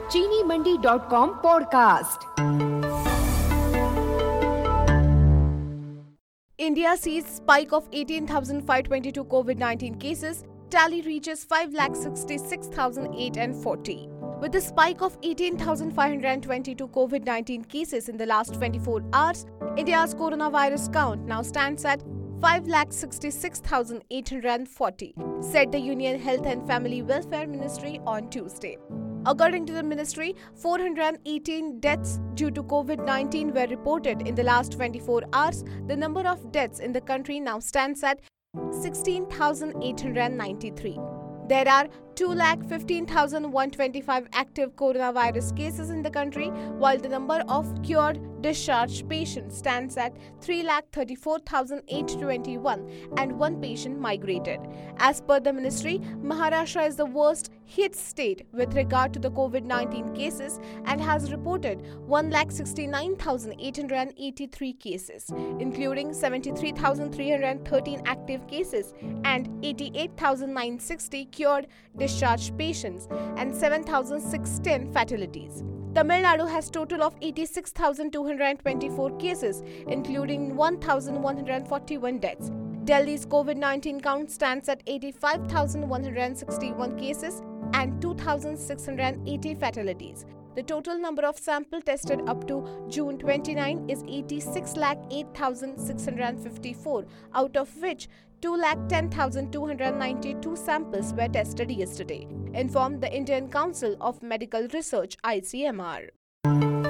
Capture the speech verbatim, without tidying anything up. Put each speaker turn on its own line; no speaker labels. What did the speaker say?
चीनी Mandi dot com podcast.
India sees spike of eighteen thousand five hundred twenty-two COVID nineteen cases. Tally reaches five lakh sixty-six thousand eight hundred forty. With a spike of eighteen thousand five hundred twenty-two COVID nineteen cases in the last twenty-four hours, India's coronavirus count now stands at five lakh sixty-six thousand eight hundred forty, said the Union Health and Family Welfare Ministry on Tuesday. According to the ministry, four hundred eighteen deaths due to COVID nineteen were reported in the last twenty-four hours. The number of deaths in the country now stands at sixteen thousand eight hundred ninety-three. There are two lakh fifteen thousand one hundred twenty-five active coronavirus cases in the country, while the number of cured discharged patients stands at three lakh thirty-four thousand eight hundred twenty-one and one patient migrated. As per the ministry, Maharashtra is the worst hit state with regard to the COVID nineteen cases and has reported one lakh sixty-nine thousand eight hundred eighty-three cases, including seventy-three thousand three hundred thirteen active cases and eighty-eight thousand nine hundred sixty cured discharged patients and seven thousand six hundred ten fatalities. Tamil Nadu has total of eighty-six thousand two hundred twenty-four cases, including one thousand one hundred forty-one deaths. Delhi's COVID nineteen count stands at eighty-five thousand one hundred sixty-one cases and two thousand six hundred eighty fatalities. The total number of samples tested up to June twenty-ninth is eighty-six lakh eight thousand six hundred fifty-four, out of which two lakh ten thousand two hundred ninety-two samples were tested yesterday, informed the Indian Council of Medical Research I C M R.